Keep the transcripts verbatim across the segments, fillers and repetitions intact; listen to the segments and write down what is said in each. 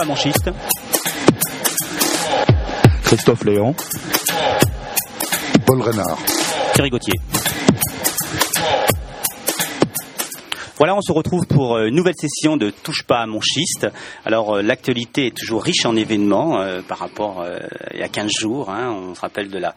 mon schiste. Christophe Léon. Paul Renard. Thierry Gauthier. Voilà, on se retrouve pour une nouvelle session de Touche pas à mon schiste. Alors, euh, l'actualité est toujours riche en événements euh, par rapport euh, il y a quinze jours. Hein, on se rappelle de la,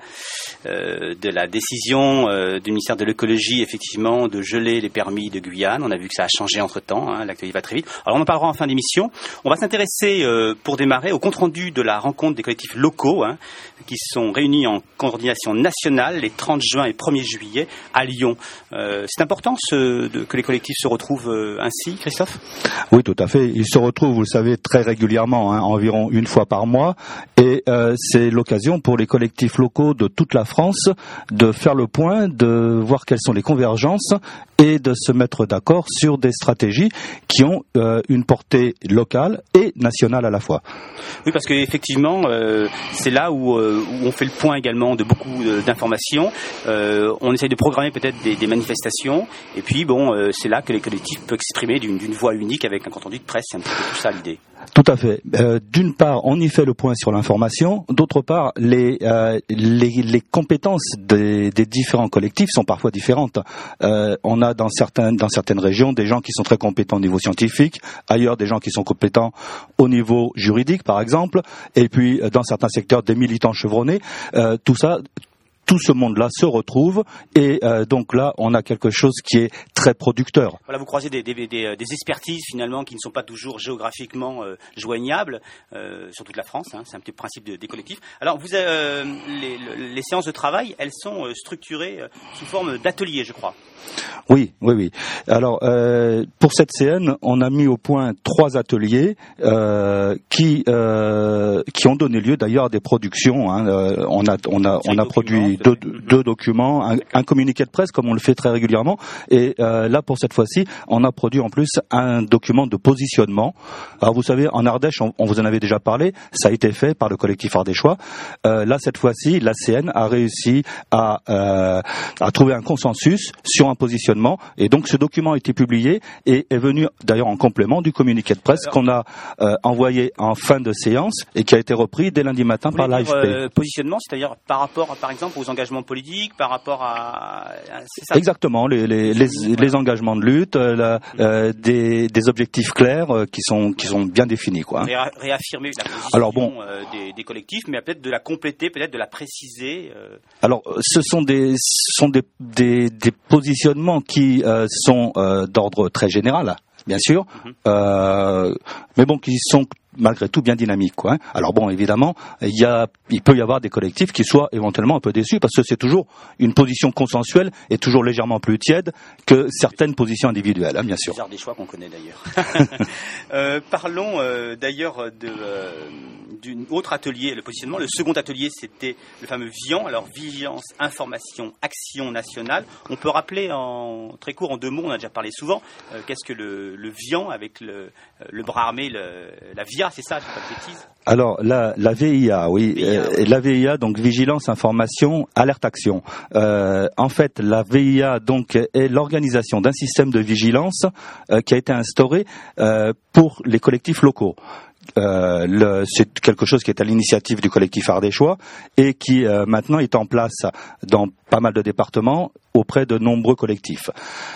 euh, de la décision euh, du ministère de l'écologie, effectivement, de geler les permis de Guyane. On a vu que ça a changé entre-temps. Hein, l'actualité va très vite. Alors, on en parlera en fin d'émission. On va s'intéresser, euh, pour démarrer, au compte-rendu de la rencontre des collectifs locaux hein, qui sont réunis en coordination nationale les trente juin et premier juillet à Lyon. Euh, c'est important ce, de, que les collectifs se retrouvent euh, ainsi, Christophe ? Oui, tout à fait. Ils se retrouvent, vous le savez, très régulièrement, hein, environ une fois par mois. Et euh, c'est l'occasion pour les collectifs locaux de toute la France de faire le point, de voir quelles sont les convergences et de se mettre d'accord sur des stratégies qui ont euh, une portée locale et nationale à la fois. Oui, parce qu'effectivement, euh, c'est là où, euh, où on fait le point également de beaucoup euh, d'informations. Euh, on essaye de programmer peut-être des, des manifestations. Et puis, bon, euh, c'est là que les collectifs peuvent s'exprimer d'une, d'une voix unique avec un compte-rendu de presse. C'est un petit peu tout ça l'idée. Tout à fait. Euh, d'une part, on y fait le point sur l'information. D'autre part, les, euh, les, les compétences des, des différents collectifs sont parfois différentes. Euh, on a dans certaines, dans certaines régions des gens qui sont très compétents au niveau scientifique, ailleurs des gens qui sont compétents au niveau juridique, par exemple, et puis dans certains secteurs des militants chevronnés. Euh, tout ça. Tout ce monde-là se retrouve et euh, donc là, on a quelque chose qui est très producteur. Voilà, vous croisez des, des, des, des expertises finalement qui ne sont pas toujours géographiquement euh, joignables euh, sur toute la France. Hein, c'est un petit principe de, des collectifs. Alors, vous, euh, les, les séances de travail, elles sont euh, structurées euh, sous forme d'ateliers, je crois. Oui, oui, oui. Alors, euh, pour cette C N, on a mis au point trois ateliers euh, qui euh, qui ont donné lieu d'ailleurs à des productions. Hein. Euh, on a on a on a produit deux, deux documents, un, un communiqué de presse comme on le fait très régulièrement. Et euh, là, pour cette fois-ci, on a produit en plus un document de positionnement. Alors, vous savez, en Ardèche, on, on vous en avait déjà parlé. Ça a été fait par le collectif ardéchois. Euh, là, cette fois-ci, la C N a réussi à euh, à trouver un consensus sur un positionnement, et donc ce document a été publié et est venu d'ailleurs en complément du communiqué de presse qu'on a euh, envoyé en fin de séance et qui a été repris dès lundi matin par l'A F P. Euh, positionnement, c'est-à-dire par rapport, par exemple, aux engagements politiques, par rapport à... C'est ça. Exactement, les, les, les, les engagements de lutte, euh, la, euh, des, des objectifs clairs euh, qui sont qui sont bien définis, quoi. Ré- réaffirmer la position Alors, bon, euh, des, des collectifs, mais peut-être de la compléter, peut-être de la préciser. Euh... Alors, ce sont des sont des des, des positionnements qui euh, sont euh, d'ordre très général, bien sûr, mm-hmm. euh, mais bon, qui sont malgré tout bien dynamiques, quoi. Hein. Alors bon, évidemment, il y a, il peut y avoir des collectifs qui soient éventuellement un peu déçus parce que c'est toujours une position consensuelle et toujours légèrement plus tiède que certaines positions individuelles, hein, bien sûr. C'est des choix qu'on connaît d'ailleurs. euh, parlons euh, d'ailleurs de euh, d'un autre atelier, le positionnement. Le second atelier, c'était le fameux VIAN. Alors vigilance, information, action nationale. On peut rappeler en très court, en deux mots, on a déjà parlé souvent. Euh, qu'est-ce que le, le VIAN avec le, le bras armé, le, la V I A, c'est ça, je ne dis pas de bêtises. Alors la, la V I A, oui, V I A, euh, oui. La V I A, donc vigilance, information, alerte, action. Euh, en fait, la V I A donc est l'organisation d'un système de vigilance euh, qui a été instauré euh, pour les collectifs locaux. Euh, le, c'est quelque chose qui est à l'initiative du collectif ardéchois et qui euh, maintenant est en place dans pas mal de départements auprès de nombreux collectifs.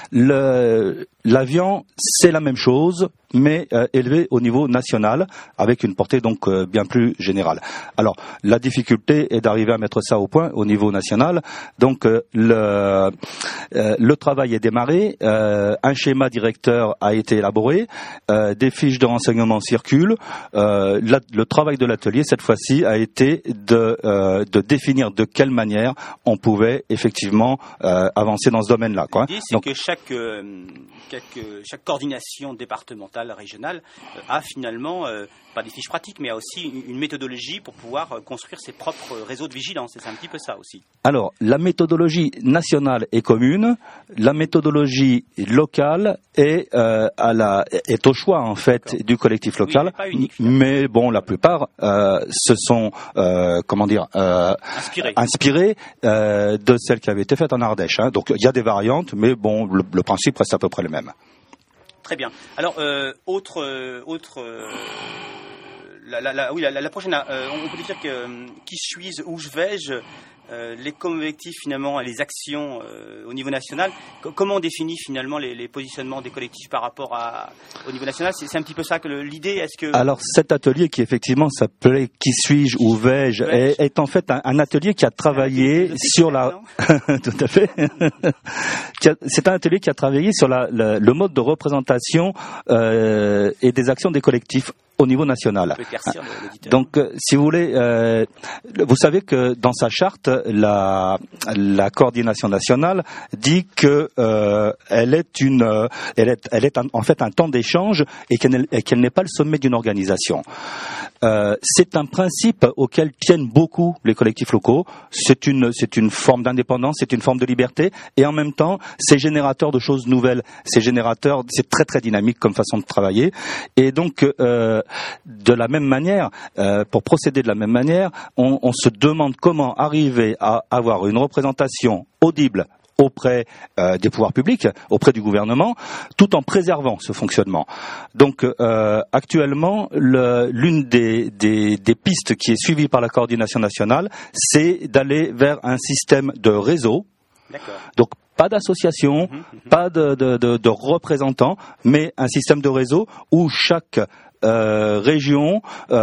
Le, l'avion, c'est la même chose, mais euh, élevé au niveau national, avec une portée donc euh, bien plus générale. Alors, la difficulté est d'arriver à mettre ça au point au niveau national. Donc, euh, le, euh, le travail est démarré, euh, un schéma directeur a été élaboré, euh, des fiches de renseignement circulent. Euh, la, le travail de l'atelier, cette fois-ci, a été de, euh, de définir de quelle manière on pouvait effectivement euh, avancer dans ce domaine-là, quoi. L'idée, c'est Donc, que chaque, euh, chaque, chaque coordination départementale, régionale, euh, a finalement, euh, pas des fiches pratiques, mais a aussi une, une méthodologie pour pouvoir euh, construire ses propres réseaux de vigilance. Et c'est un petit peu ça aussi. Alors, la méthodologie nationale est commune, la méthodologie locale est, euh, à la, est au choix, en fait, D'accord. du collectif local. Oui, mais, pas unique, mais bon, la plupart euh, se sont, euh, comment dire, euh, inspirés, inspirés euh, de celles qui avaient été faites en Ardèche. Hein. Donc, il y a des variantes, mais bon, le, le principe reste à peu près le même. Très bien. Alors, euh, autre, euh, autre euh, la, la, la, oui, la, la prochaine, euh, on peut dire que euh, qui suis-je, où je vais-je, euh, les collectifs finalement et les actions euh, au niveau national. C- comment on définit finalement les, les positionnements des collectifs par rapport à, au niveau national? C'est, c'est un petit peu ça que le, l'idée. Est-ce que alors cet atelier qui effectivement s'appelait Qui suis-je, où vais-je, est, est en fait un, un atelier qui a travaillé sur la tout à fait. C'est un atelier qui a travaillé sur la, la, le mode de représentation euh, et des actions des collectifs au niveau national. Donc, euh, si vous voulez, euh, vous savez que dans sa charte, la, la coordination nationale dit que euh, elle est une, euh, elle est, elle est un, en fait un temps d'échange et qu'elle, et qu'elle n'est pas le sommet d'une organisation. Euh, c'est un principe auquel tiennent beaucoup les collectifs locaux. C'est une, c'est une forme d'indépendance, c'est une forme de liberté, et en même temps, c'est générateur de choses nouvelles. C'est générateur, c'est très très dynamique comme façon de travailler. Et donc, euh, de la même manière, euh, pour procéder de la même manière, on, on se demande comment arriver à avoir une représentation audible auprès euh, des pouvoirs publics, auprès du gouvernement, tout en préservant ce fonctionnement. Donc euh, actuellement, le, l'une des, des, des pistes qui est suivie par la coordination nationale, c'est d'aller vers un système de réseau. D'accord. Donc pas d'association, mmh, mmh. pas de, de, de, de représentants, mais un système de réseau où chaque Euh, région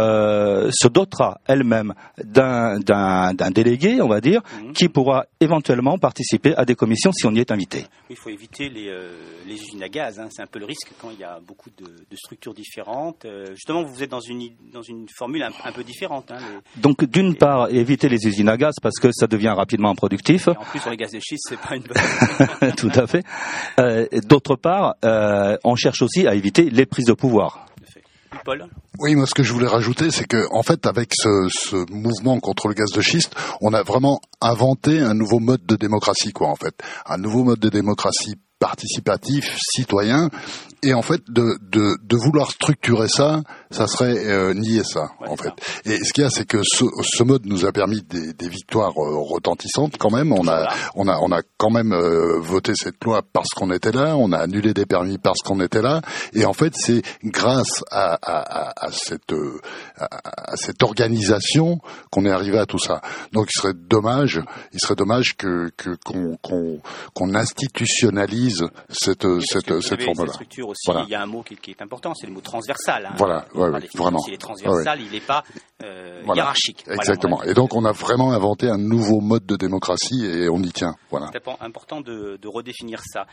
euh, se dotera elle-même d'un, d'un, d'un délégué, on va dire, mmh. qui pourra éventuellement participer à des commissions si on y est invité. Il faut éviter les, euh, les usines à gaz, hein. C'est un peu le risque quand il y a beaucoup de, de structures différentes. Euh, justement, vous êtes dans une, dans une formule un, un peu différente. Hein, les, Donc, d'une les... part, éviter les usines à gaz parce que ça devient rapidement improductif. Et en plus, sur les gaz de schiste, c'est pas une bonne Tout à fait. Euh, d'autre part, euh, on cherche aussi à éviter les prises de pouvoir. Paul. Oui, moi ce que je voulais rajouter, c'est que en fait, avec ce, ce mouvement contre le gaz de schiste, on a vraiment inventé un nouveau mode de démocratie, quoi, en fait, un nouveau mode de démocratie participatif, citoyen, et en fait de de, de vouloir structurer ça, ça serait euh, nier ça, ouais, en fait. Et ce qu'il y a, c'est que ce, ce mode nous a permis des, des victoires euh, retentissantes quand même. On a on a on a quand même euh, voté cette loi parce qu'on était là, on a annulé des permis parce qu'on était là, et en fait c'est grâce à à, à, à cette euh, à, à cette organisation qu'on est arrivé à tout ça. Donc il serait dommage, il serait dommage que que qu'on qu'on, qu'on institutionnalise cette cette cette forme-là. Aussi, voilà. Il y a un mot qui, qui est important, c'est le mot transversal. Hein. Voilà, ouais, ouais, vraiment. S'il est transversal, ouais. il n'est pas euh, voilà. hiérarchique. Exactement. Voilà, et donc on a vraiment inventé un nouveau mode de démocratie et on y tient. Voilà. C'est important de, de redéfinir ça.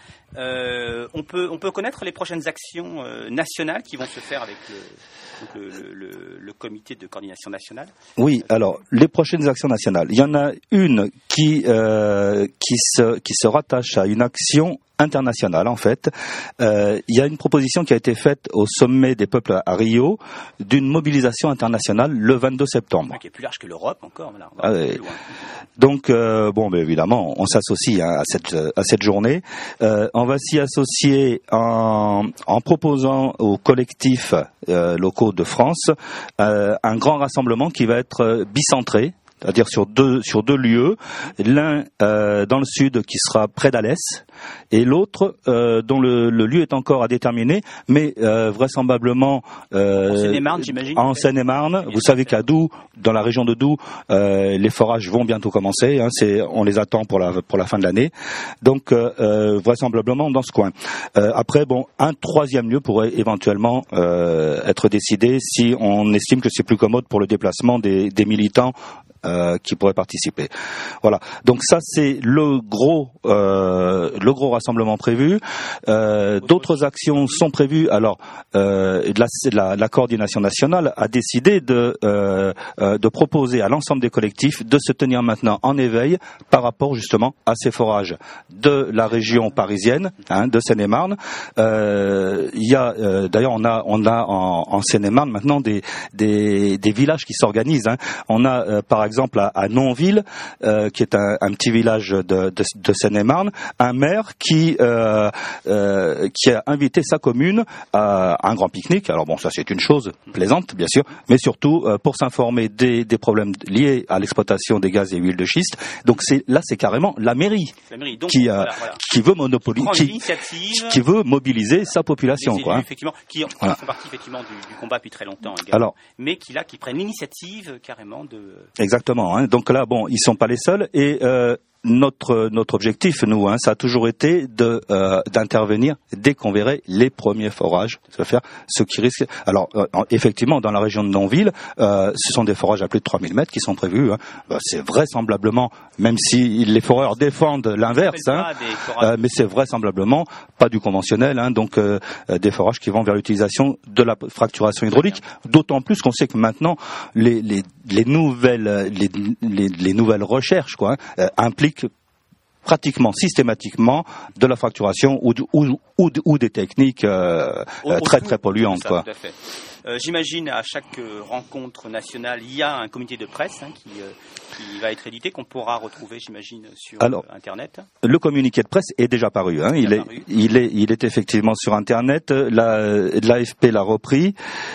Euh, on peut on peut connaître les prochaines actions euh, nationales qui vont se faire avec le, donc le, le, le comité de coordination nationale. Oui. Alors les prochaines actions nationales, il y en a une qui euh, qui se qui se rattache à une action internationale en fait. Euh, il y a une proposition qui a été faite au sommet des peuples à Rio d'une mobilisation internationale le vingt-deux septembre. Qui est plus large que l'Europe encore. Là, ah, oui. Donc euh, bon, ben évidemment, on s'associe hein, à cette à cette journée. Euh, on va s'y associer en en proposant aux collectifs euh, locaux de France euh, un grand rassemblement qui va être bicentré. C'est-à-dire sur deux sur deux lieux, l'un euh, dans le sud qui sera près d'Alès et l'autre euh, dont le, le lieu est encore à déterminer, mais euh, vraisemblablement euh, en Seine-et-Marne, j'imagine. En Seine-et-Marne, vous savez qu'à Doubs, dans la région de Doubs, euh, les forages vont bientôt commencer. Hein, c'est on les attend pour la pour la fin de l'année, donc euh, vraisemblablement dans ce coin. Euh, après, bon, un troisième lieu pourrait éventuellement euh, être décidé si on estime que c'est plus commode pour le déplacement des, des militants. Euh, qui pourraient participer. Voilà. Donc ça c'est le gros euh, le gros rassemblement prévu. Euh, d'autres actions sont prévues. Alors euh, la, la, la coordination nationale a décidé de euh, de proposer à l'ensemble des collectifs de se tenir maintenant en éveil par rapport justement à ces forages de la région parisienne, hein, de Seine-et-Marne. Euh, il y a euh, d'ailleurs on a on a en, en Seine-et-Marne maintenant des des, des villages qui s'organisent. Hein. On a euh, par exemple, à, à Nonville, euh, qui est un, un petit village de, de, de Seine-et-Marne, un maire qui euh, euh, qui a invité sa commune à, à un grand pique-nique. Alors bon, ça c'est une chose plaisante, bien sûr, mais surtout euh, pour s'informer des, des problèmes liés à l'exploitation des gaz et huiles de schiste. Donc c'est là, c'est carrément la mairie, la mairie. Donc, qui, euh, voilà, voilà. qui veut monopoliser, qui, qui veut mobiliser sa population, élus, quoi. Hein. Effectivement, qui voilà. font partie effectivement du, du combat depuis très longtemps, également, Alors, mais qui là, qui prennent l'initiative carrément de. Exactement. Hein. Donc là, bon, ils sont pas les seuls et euh, notre notre objectif, nous, hein, ça a toujours été de euh, d'intervenir dès qu'on verrait les premiers forages se faire, ce qui risque. Alors euh, effectivement, dans la région de Nonville, euh, ce sont des forages à plus de trois mille mètres qui sont prévus. Hein. Euh, c'est vraisemblablement, même si les foreurs défendent l'inverse, hein, euh, mais c'est vraisemblablement pas du conventionnel. Hein, donc euh, des forages qui vont vers l'utilisation de la fracturation hydraulique. D'autant plus qu'on sait que maintenant les les les nouvelles les les, les nouvelles recherches, quoi, hein, euh, impliquent pratiquement systématiquement de la fracturation ou, de, ou, ou, ou des techniques euh, au, euh, très très polluantes. Ça, quoi. Tout à fait. Euh, j'imagine à chaque euh, rencontre nationale, il y a un communiqué de presse hein, qui, euh, qui va être édité, qu'on pourra retrouver, j'imagine, sur Alors, euh, Internet. Le communiqué de presse est déjà paru. Hein. Il, est, paru. il est, il est effectivement sur Internet. La, l'A F P l'a repris.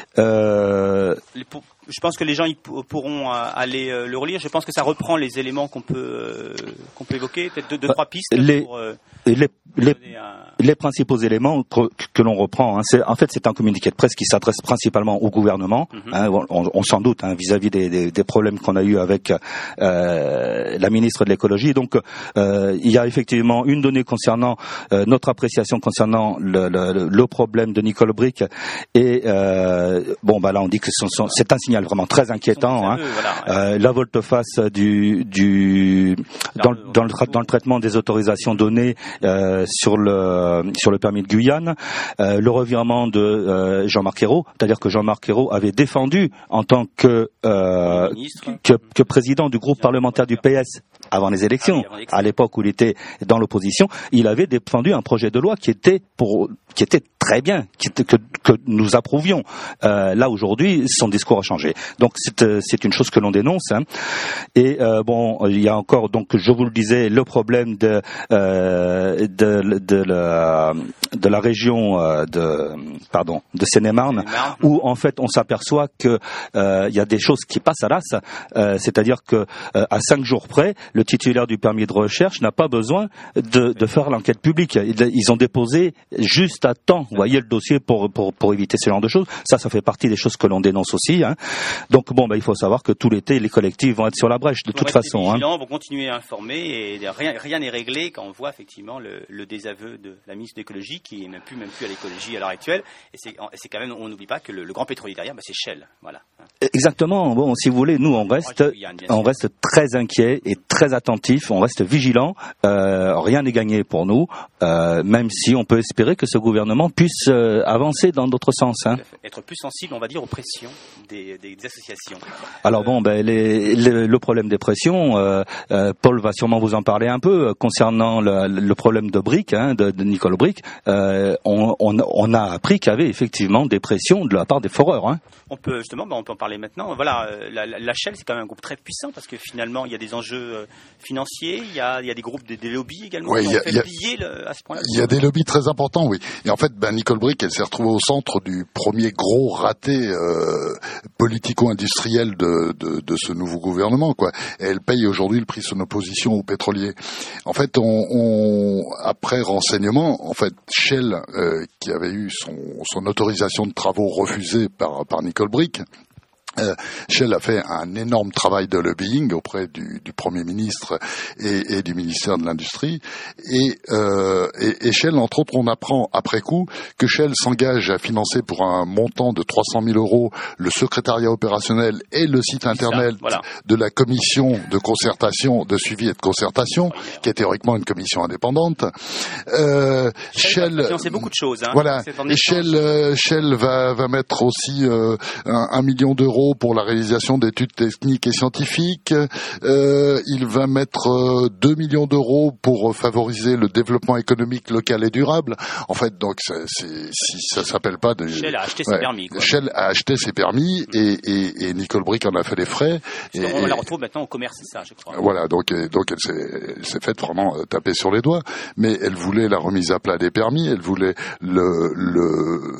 Euh, Les, pour, Je pense que les gens ils pourront aller le relire. Je pense que ça reprend les éléments qu'on peut euh, qu'on peut évoquer, peut-être deux, deux trois pistes les, pour euh, les, les, un... les principaux éléments que, que l'on reprend. Hein, c'est, en fait, c'est un communiqué de presse qui s'adresse principalement au gouvernement. Mm-hmm. Hein, on, on s'en doute hein, vis-à-vis des, des, des problèmes qu'on a eu avec euh, la ministre de l'écologie. Donc, euh, il y a effectivement une donnée concernant euh, notre appréciation concernant le, le, le problème de Nicole Bricq. Et euh, bon, bah là, on dit que ce sont, c'est un signal vraiment très inquiétant. Hein. Voilà, ouais. euh, la volte-face du, du dans, le, dans, le, dans le traitement des autorisations données euh, sur le sur le permis de Guyane, euh, le revirement de euh, Jean-Marc Ayrault, c'est-à-dire que Jean-Marc Ayrault avait défendu en tant que euh, que, que président du groupe parlementaire du P S avant les élections, ah oui, à l'époque où il était dans l'opposition, il avait défendu un projet de loi qui était pour qui était très bien, qui, que, que nous approuvions. Euh, là aujourd'hui, son discours a changé. Donc c'est, c'est une chose que l'on dénonce. Hein. Et euh, bon, il y a encore, donc je vous le disais, le problème de euh, de, de, la, de la région euh, de pardon de Seine-et-Marne, où en fait on s'aperçoit que euh, il y a des choses qui passent à l'as. Euh, c'est-à-dire que euh, à cinq jours près, le titulaire du permis de recherche n'a pas besoin de, de faire l'enquête publique. Ils, ils ont déposé juste à temps, vous voyez, le dossier pour, pour, pour éviter ce genre de choses. Ça, ça fait partie des choses que l'on dénonce aussi. Hein. Donc bon, bah, il faut savoir que tout l'été, les collectifs vont être sur la brèche de toute façon. Hein. Vont continuer à informer et rien, rien n'est réglé quand on voit effectivement le, le désaveu de la ministre de l'écologie qui est même plus, même plus à l'écologie à l'heure actuelle. Et c'est, c'est quand même, on n'oublie pas que le, le grand pétrolier derrière, bah, c'est Shell. Voilà. Exactement. Bon, si vous voulez, nous on reste, on reste très inquiets et très attentifs. On reste vigilants. Euh, rien n'est gagné pour nous, euh, même si on peut espérer que ce gouvernement puisse euh, avancer dans d'autres sens. Hein. Être plus sensible, on va dire, aux pressions des, des, des associations. Alors euh... bon, ben les, les, le problème des pressions, euh, euh, Paul va sûrement vous en parler un peu euh, concernant le, le problème de Bricq, hein, de, de Nicole Bricq. Euh, on, on, on a appris qu'il y avait effectivement des pressions de la part des foreurs. Hein. On peut justement, ben on peut en parler maintenant. Voilà, la, la, la Shell, c'est quand même un groupe très puissant parce que finalement, il y a des enjeux financiers, il y a, il y a des groupes, des, des lobbies également. Ouais, qui ont fait y a, piller le, à ce point-là. Il y a des lobbies très importants, oui. Et en fait, ben Nicole Bricq, elle s'est retrouvée au centre du premier gros raté euh, politico-industriel de, de, de ce nouveau gouvernement, quoi. Et elle paye aujourd'hui le prix de son opposition aux pétroliers. En fait, on, on après renseignement, en fait, Shell, euh, qui avait eu son, son autorisation de travaux refusée par, par Nicole Bricq, Euh, Shell a fait un énorme travail de lobbying auprès du, du Premier ministre et, et du ministère de l'Industrie. Et, euh, et, et Shell, entre autres, on apprend après coup que Shell s'engage à financer pour un montant de trois cent mille euros le secrétariat opérationnel et le site internet ça, voilà. de la commission de concertation, de suivi et de concertation, qui est théoriquement une commission indépendante. Euh, Shell, Shell, c'est beaucoup de choses. Hein, voilà. Et Shell, euh, Shell va, va mettre aussi euh, un, un million d'euros pour la réalisation d'études techniques et scientifiques. Euh, il va mettre euh, deux millions d'euros pour favoriser le développement économique local et durable. En fait, donc, c'est, c'est, si ça s'appelle pas de... Shell a acheté ouais, ses permis. Quoi. Shell a acheté ses permis mmh. et, et, et Nicole Bricq en a fait les frais. Et, on et, la retrouve maintenant au commerce, c'est ça, je crois. Voilà, donc, et, donc elle s'est, elle s'est faite vraiment taper sur les doigts. Mais elle voulait la remise à plat des permis, elle voulait le, le,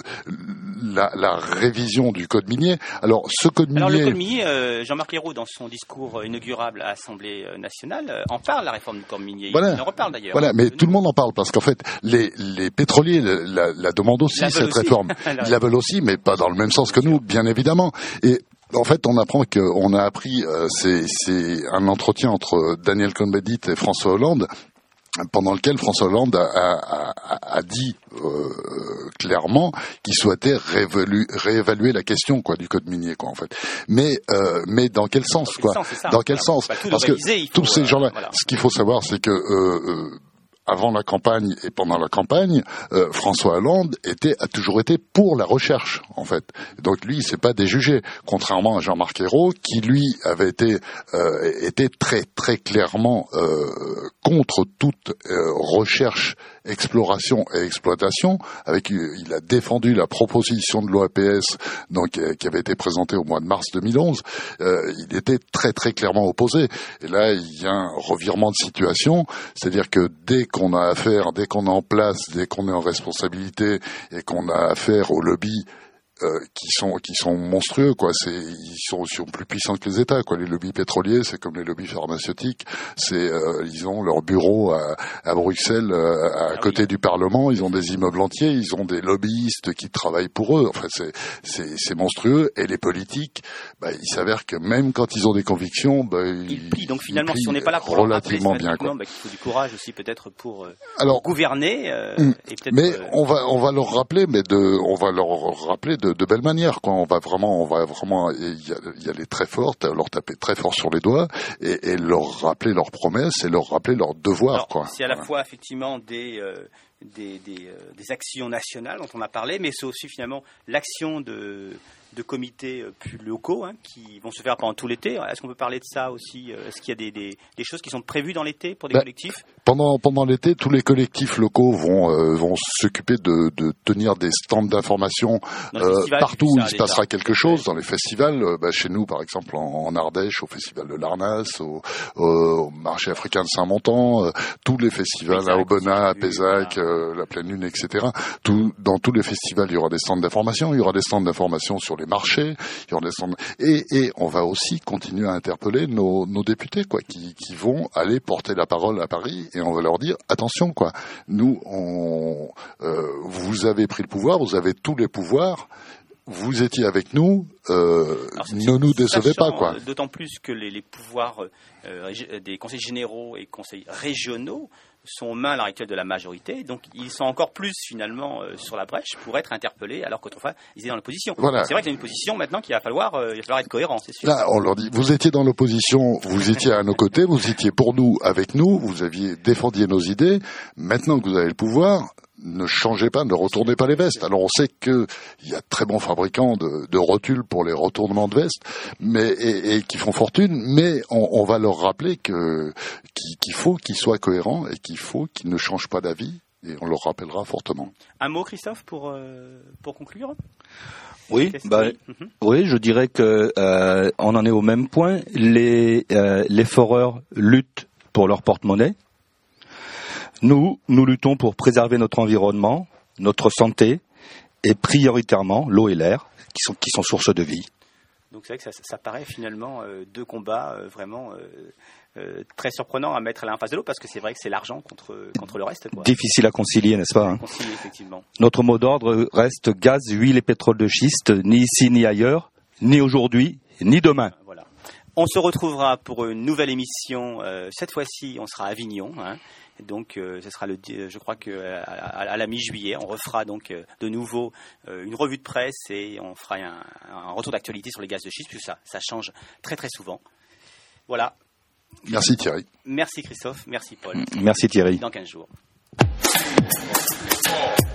la, la révision du code minier. Alors, ce code minier... Alors, le code minier, euh, Jean-Marc Ayrault, dans son discours inaugural à l'Assemblée nationale, euh, en parle, la réforme du code minier. Voilà. Il en reparle d'ailleurs. Voilà, mais tout le monde en parle parce qu'en fait, les, les pétroliers la, la demandent aussi, cette aussi. réforme. Ils la veulent aussi, mais pas dans le même sens que nous, bien évidemment. Et en fait, on apprend qu'on a appris, euh, c'est, c'est un entretien entre Daniel Cohn-Bendit et François Hollande, pendant lequel François Hollande a, a, a, a dit euh, clairement qu'il souhaitait réévaluer, réévaluer la question quoi du code minier quoi en fait. Mais euh, mais dans quel sens dans quoi quel sens, Dans quel voilà. sens bah, Parce réviser, que tous ces gens-là, euh, voilà. ce qu'il faut savoir, c'est que euh, euh, avant la campagne et pendant la campagne, euh, François Hollande était, a toujours été pour la recherche, en fait. Donc lui, il s'est pas déjugé, contrairement à Jean-Marc Ayrault, qui lui avait été, euh, était très très clairement euh, contre toute euh, recherche, exploration et exploitation. Avec, il a défendu la proposition de l'O A P S, donc euh, qui avait été présentée au mois de mars deux mille onze. Euh, il était très très clairement opposé. Et là, il y a un revirement de situation, c'est-à-dire que dès qu'on a affaire, dès qu'on est en place, dès qu'on est en responsabilité et qu'on a affaire au lobby euh, qui sont qui sont monstrueux quoi, c'est ils sont, ils sont plus puissants que les États quoi. Les lobbies pétroliers, c'est comme les lobbies pharmaceutiques, c'est euh, ils ont leur bureau à, à Bruxelles euh, à ah côté oui. du Parlement, ils ont des immeubles entiers, ils ont des lobbyistes qui travaillent pour eux. Enfin c'est c'est c'est monstrueux et les politiques, bah, il s'avère que même quand ils ont des convictions, bah, ils, ils plient. Donc finalement, si on n'est pas là pour relativement rappeler, bien quoi. Bah, il faut du courage aussi peut-être pour, euh, Alors, pour gouverner. Euh, hum, et peut-être, mais euh, on va on va leur rappeler, mais de on va leur rappeler de, de belle manière quoi. On va vraiment on va vraiment y, y aller très fort, leur taper très fort sur les doigts et, et leur rappeler leurs promesses et leur rappeler leurs devoirs. Alors, quoi. C'est à la voilà. fois effectivement des euh, des, des, euh, des actions nationales dont on a parlé, mais c'est aussi finalement l'action de de comités plus locaux hein, qui vont se faire pendant tout l'été. Est-ce qu'on peut parler de ça aussi ? Est-ce qu'il y a des, des, des choses qui sont prévues dans l'été pour des ben, collectifs ? Pendant pendant l'été, tous les collectifs locaux vont euh, vont s'occuper de, de tenir des stands d'information euh, partout où il se passera quelque chose. Dans les festivals, euh, bah, chez nous par exemple en, en Ardèche, au festival de Larnas, au, au marché africain de Saint-Montan, euh, tous les festivals Pézac, à Aubenas, à Pézac, euh, la Pleine Lune, et cetera. Tout, dans tous les festivals, il y aura des stands d'information. Il y aura des stands d'information sur les marchés. Il y aura des stands et, et on va aussi continuer à interpeller nos, nos députés quoi, qui, qui vont aller porter la parole à Paris. Et on va leur dire attention quoi. Nous, on, euh, vous avez pris le pouvoir, vous avez tous les pouvoirs. Vous étiez avec nous, euh, Alors, ne nous décevez pas quoi. D'autant plus que les, les pouvoirs euh, des conseils généraux et conseils régionaux sont aux mains à l'heure actuelle de la majorité, donc ils sont encore plus finalement euh, sur la brèche pour être interpellés, alors qu'autrefois ils étaient dans l'opposition. Voilà. C'est vrai qu'il y a une position maintenant qu'il va falloir, euh, il va falloir être cohérent, c'est sûr. Là, on leur dit, vous étiez dans l'opposition, vous étiez à nos côtés, vous étiez pour nous, avec nous, vous aviez défendu nos idées. Maintenant que vous avez le pouvoir, ne changez pas, ne retournez pas les vestes. Alors on sait que il y a de très bons fabricants de, de rotules pour les retournements de vestes, mais et, et qui font fortune. Mais on, on va leur rappeler que qu'il faut qu'ils soient cohérents et qu'il faut qu'ils ne changent pas d'avis. Et on leur rappellera fortement. Un mot, Christophe, pour euh, pour conclure. Oui, bah, mm-hmm. oui, je dirais que euh, on en est au même point. Les euh, les foreurs luttent pour leur porte-monnaie. Nous, nous luttons pour préserver notre environnement, notre santé et prioritairement l'eau et l'air qui sont, qui sont sources de vie. Donc c'est vrai que ça, ça paraît finalement euh, deux combats euh, vraiment euh, euh, très surprenants à mettre l'un en face de l'autre parce que c'est vrai que c'est l'argent contre, contre le reste. Quoi. Difficile à concilier, n'est-ce pas hein concilier, effectivement. Notre mot d'ordre reste gaz, huile et pétrole de schiste, ni ici ni ailleurs, ni aujourd'hui, ni demain. Voilà. On se retrouvera pour une nouvelle émission. Euh, cette fois-ci, on sera à Avignon. Hein. Donc, euh, ce sera le, je crois que à, à, à la mi-juillet, on refera donc euh, de nouveau euh, une revue de presse et on fera un, un retour d'actualité sur les gaz de schiste, puisque ça, ça change très très souvent. Voilà. Merci Thierry. Merci Christophe, merci Paul. Merci Thierry. Dans quinze jours. four,